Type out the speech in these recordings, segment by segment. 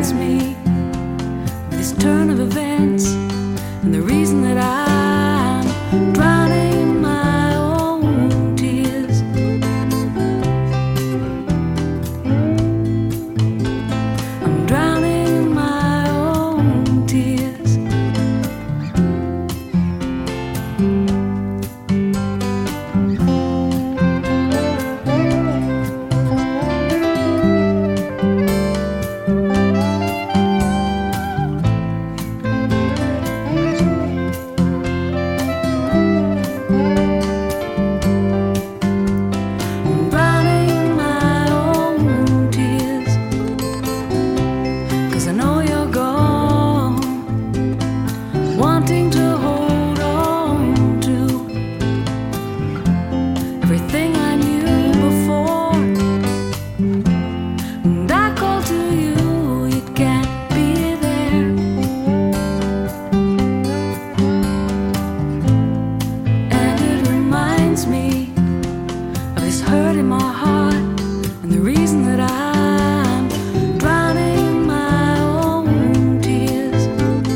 reminds me of this turn of events and the reason that I'm drowning my own tears. I'm drowning my own tears. Wanting to hold on to everything I knew before, and I call to you, you can't be there. And it reminds me of this hurt in my heart and the reason that I'm drowning my own tears.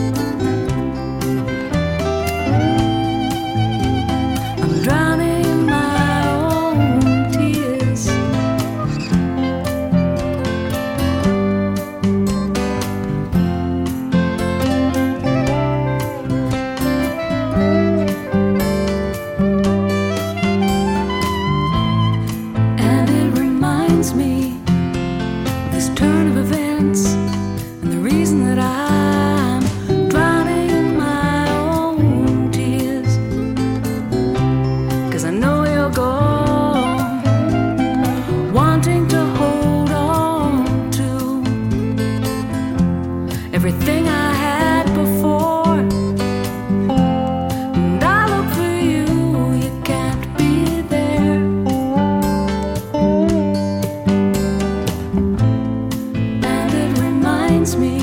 Drowning my own tears. And it reminds me of this turn of events and the reason that I'm drowning my own tears. 'Cause I know you're gone, wanting to hold on to everything I had before, and I look for you, you can't be there. And it reminds me